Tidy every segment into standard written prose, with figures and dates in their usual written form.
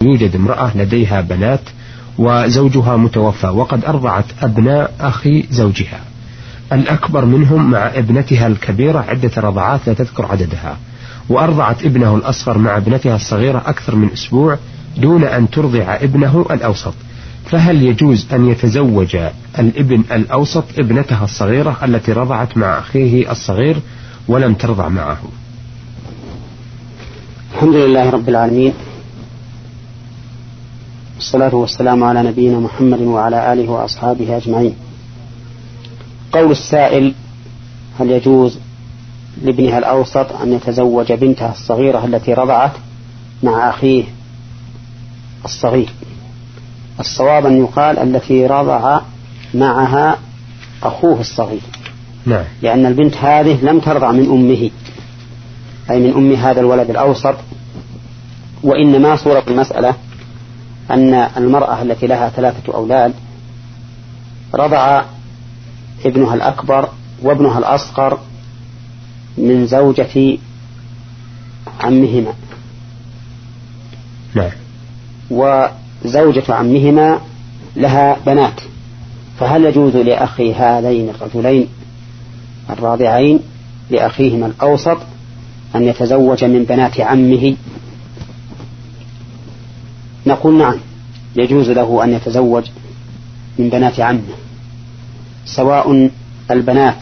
يوجد امرأة لديها بنات وزوجها متوفى، وقد أرضعت أبناء أخي زوجها الأكبر منهم مع ابنتها الكبيرة عدة رضعات لا تذكر عددها، وأرضعت ابنه الأصغر مع ابنتها الصغيرة أكثر من أسبوع دون أن ترضع ابنه الأوسط، فهل يجوز أن يتزوج الابن الأوسط ابنتها الصغيرة التي رضعت مع أخيه الصغير ولم ترضع معه؟ الحمد لله رب العالمين، والصلاة والسلام على نبينا محمد وعلى آله وأصحابه أجمعين. قول السائل: هل يجوز لابنها الأوسط أن يتزوج بنتها الصغيرة التي رضعت مع أخيه الصغير؟ الصواب أن يقال التي رضع معها أخوه الصغير، نعم. لأن البنت هذه لم ترضع من أمه، أي من أم هذا الولد الأوسط، وإنما صورة المسألة أن المرأة التي لها 3 أولاد رضع ابنها الأكبر وابنها الأصغر من زوجة عمهما، نعم. وزوجة عمهما لها بنات، فهل يجوز لأخي هذين الرجلين الراضعين لأخيهما الأوسط أن يتزوج من بنات عمه؟ نقول نعم، يجوز له أن يتزوج من بنات عمه، سواء البنات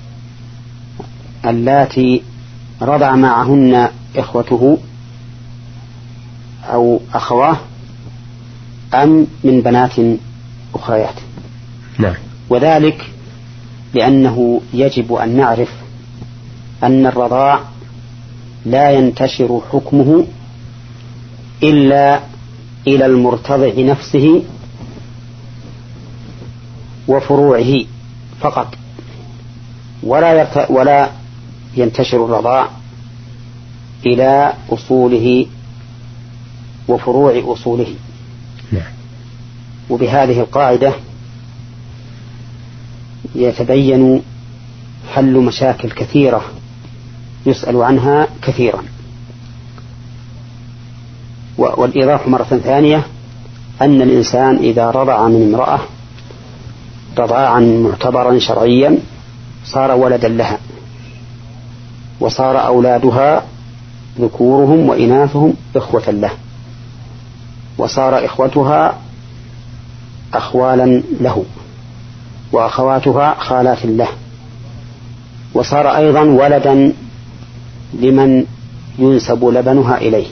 اللاتي رضع معهن إخوته أو أخواه أم من بنات أخريات. نعم. وذلك لأنه يجب أن نعرف أن الرضاع لا ينتشر حكمه إلا إلى المرتضع نفسه وفروعه فقط، ولا ينتشر الرضاع إلى أصوله وفروع أصوله. نعم. وبهذه القاعدة يتبين حل مشاكل كثيرة يسأل عنها كثيرا. والإيضاح مرة ثانية أن الإنسان إذا رضع من امرأة رضاعا معتبرا شرعيا صار ولدا لها، وصار أولادها ذكورهم وإناثهم إخوة له، وصار إخوتها أخوالا له، وأخواتها خالات له، وصار أيضا ولدا لمن ينسب لبنها إليه،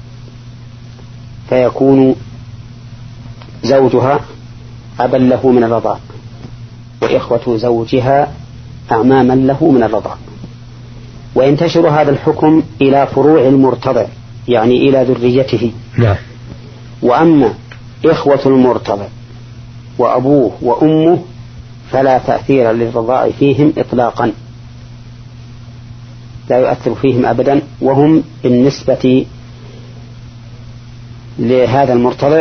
فيكون زوجها أبا له من الرضاع، وإخوة زوجها أعماما له من الرضاع. وينتشر هذا الحكم إلى فروع المرتضع، يعني إلى ذريته. نعم. وأما إخوة المرتضع وأبوه وأمه فلا تأثير للرضاع فيهم إطلاقا، لا يؤثر فيهم أبدا، وهم بالنسبة لهذا المرتضع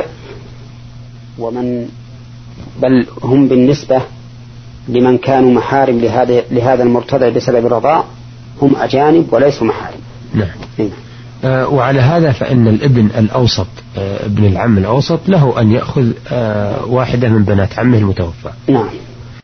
بل هم بالنسبة لمن كانوا محارم لهذا المرتضع بسبب الرضاع هم أجانب وليسوا محارم. نعم. وعلى هذا فإن الابن الأوسط ابن العم الأوسط له أن يأخذ واحدة من بنات عمه المتوفى. نعم.